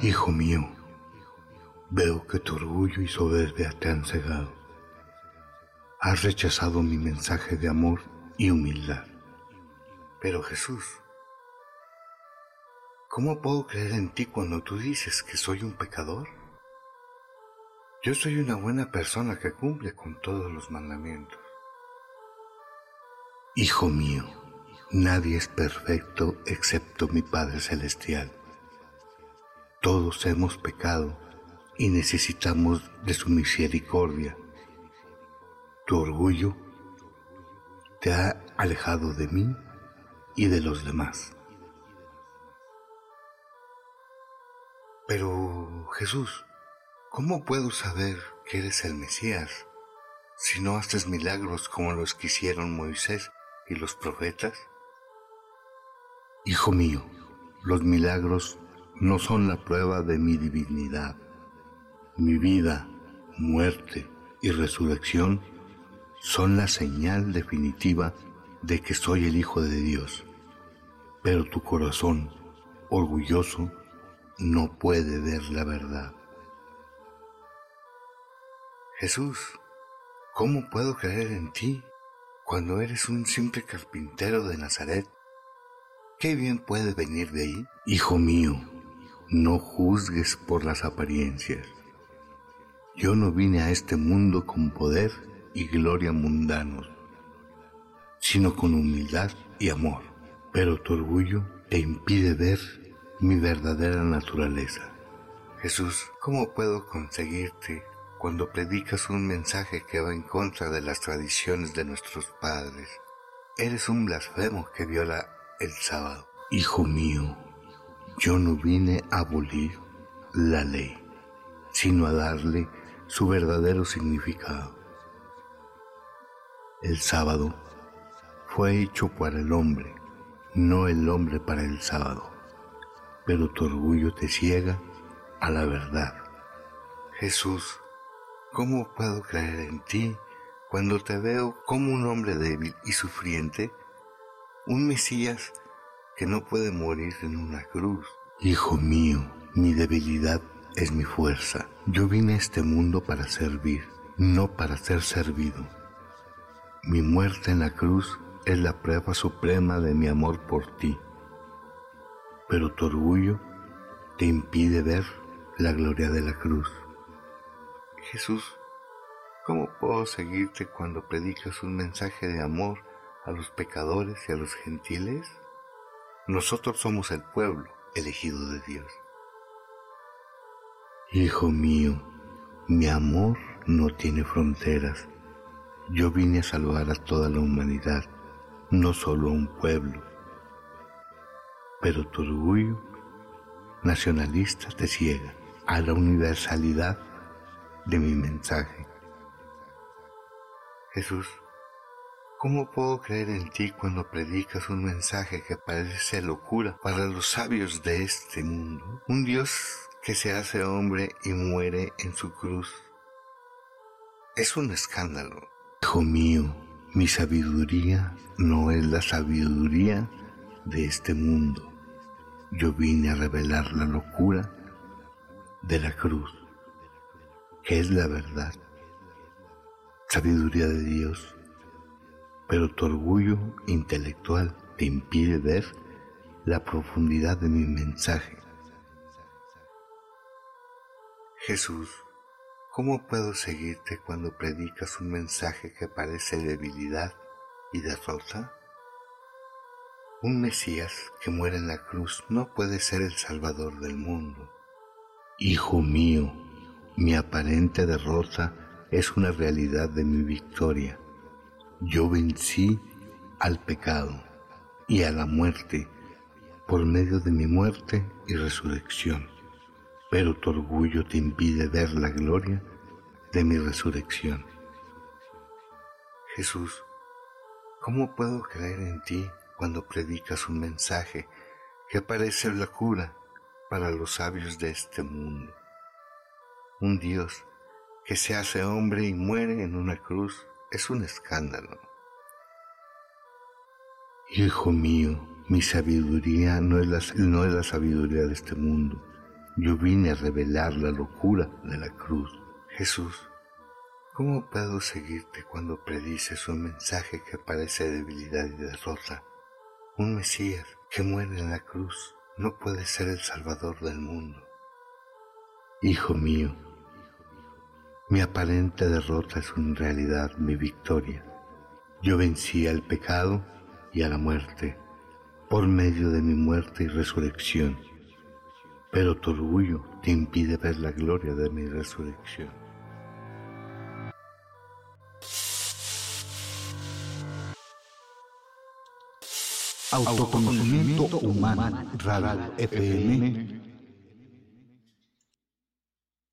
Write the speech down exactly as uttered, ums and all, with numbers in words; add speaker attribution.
Speaker 1: Hijo mío, veo que tu orgullo y soberbia te han cegado. Has rechazado mi mensaje de amor y humildad. Pero Jesús, ¿cómo puedo creer en ti cuando tú dices que soy un pecador? Yo soy una buena persona que cumple con todos los mandamientos. Hijo mío, nadie es perfecto excepto mi Padre Celestial. Todos hemos pecado y necesitamos de su misericordia. Tu orgullo te ha alejado de mí y de los demás. Pero, Jesús, ¿cómo puedo saber que eres el Mesías si no haces milagros como los que hicieron Moisés y los profetas? Hijo mío, los milagros no son la prueba de mi divinidad. Mi vida, muerte y resurrección son la señal definitiva de que soy el Hijo de Dios. Pero tu corazón, orgulloso, no puede ver la verdad. Jesús, ¿cómo puedo creer en ti cuando eres un simple carpintero de Nazaret? ¿Qué bien puede venir de ahí? Hijo mío, no juzgues por las apariencias. Yo no vine a este mundo con poder y gloria mundanos, sino con humildad y amor. Pero tu orgullo te impide ver mi verdadera naturaleza. Jesús, ¿cómo puedo conseguirte cuando predicas un mensaje que va en contra de las tradiciones de nuestros padres? Eres un blasfemo que viola el sábado. Hijo mío, yo no vine a abolir la ley, sino a darle su verdadero significado. El sábado fue hecho para el hombre, no el hombre para el sábado. Pero tu orgullo te ciega a la verdad. Jesús, ¿cómo puedo creer en ti cuando te veo como un hombre débil y sufriente, un Mesías que no puede morir en una cruz? Hijo mío, mi debilidad es mi fuerza. Yo vine a este mundo para servir, no para ser servido. Mi muerte en la cruz es la prueba suprema de mi amor por ti. Pero tu orgullo te impide ver la gloria de la cruz. Jesús, ¿cómo puedo seguirte cuando predicas un mensaje de amor a los pecadores y a los gentiles? Nosotros somos el pueblo elegido de Dios. Hijo mío, mi amor no tiene fronteras. Yo vine a salvar a toda la humanidad, no solo a un pueblo. Pero tu orgullo nacionalista te ciega a la universalidad de mi mensaje. Jesús, ¿cómo puedo creer en ti cuando predicas un mensaje que parece locura para los sabios de este mundo? Un Dios que se hace hombre y muere en su cruz. Es un escándalo. Hijo mío, mi sabiduría no es la sabiduría de este mundo. Yo vine a revelar la locura de la cruz, que es la verdad, sabiduría de Dios. Pero tu orgullo intelectual te impide ver la profundidad de mi mensaje. Jesús, ¿cómo puedo seguirte cuando predicas un mensaje que parece debilidad y derrota? Un Mesías que muere en la cruz no puede ser el Salvador del mundo. Hijo mío, mi aparente derrota es una realidad de mi victoria. Yo vencí al pecado y a la muerte por medio de mi muerte y resurrección. Pero tu orgullo te impide ver la gloria de mi resurrección. Jesús, ¿cómo puedo creer en ti cuando predicas un mensaje que parece locura para los sabios de este mundo? Un Dios que se hace hombre y muere en una cruz es un escándalo. Hijo mío, mi sabiduría no es la, no es la sabiduría de este mundo, Yo vine a revelar la locura de la cruz. Jesús, ¿cómo puedo seguirte cuando predices un mensaje que parece debilidad y derrota? Un Mesías que muere en la cruz no puede ser el Salvador del mundo. Hijo mío, mi aparente derrota es en realidad mi victoria. Yo vencí al pecado y a la muerte por medio de mi muerte y resurrección, pero tu orgullo te impide ver la gloria de mi resurrección.
Speaker 2: Autoconocimiento Humano, Radio F M